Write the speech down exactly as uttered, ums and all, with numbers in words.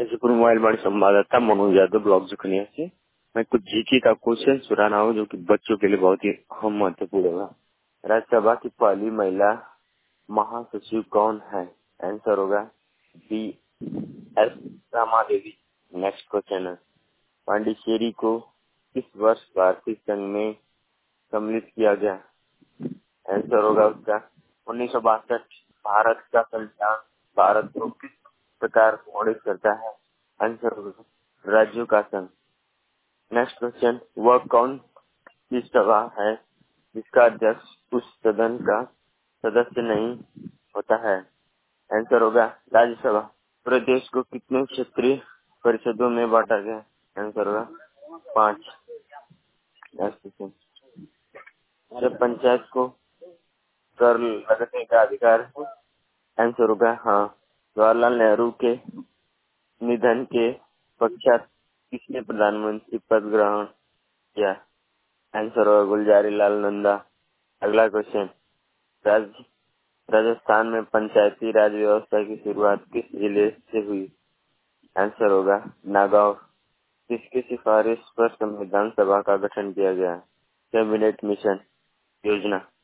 Jaipur mobile वाणी संवाददाता Manoj Yadav block जुकनिया से। मैं कुछ जीके का क्वेश्चन सुनाना हूँ जो कि बच्चों के लिए बहुत ही अहम महत्वपूर्ण होगा। राज्यसभा की पहली महिला महासचिव कौन है? आंसर होगा B S Rama Devi. Next question है, पांडिचेरी को किस वर्ष भारतीय संघ में सम्मिलित किया गया? आंसर होगा उसका उन्नीस सौ बासठ। भारत का संविधान भारत को किस प्रकार मॉडिट करता है? आंसर होगा राज्यों का संघ। नेक्स्ट क्वेश्चन, वह कौन सी सभा है जिसका अध्यक्ष उस सदन का सदस्य नहीं होता है? आंसर होगा राज्यसभा। पूरे देश को कितने क्षेत्रीय परिषदों में बांटा गया? आंसर होगा पांच। नेक्स्ट क्वेश्चन, जब पंचायत को कर लगने का अधिकार है? आंसर होगा हाँ। जवाहरलाल नेहरू के निधन के पश्चात किसने प्रधानमंत्री पद ग्रहण किया? आंसर होगा गुलजारी लाल नंदा। अगला क्वेश्चन, राज, राजस्थान में पंचायती राज व्यवस्था की शुरुआत किस जिले से हुई? आंसर होगा नागौर। किसकी सिफारिश पर संविधान सभा का गठन किया गया? कैबिनेट मिशन योजना।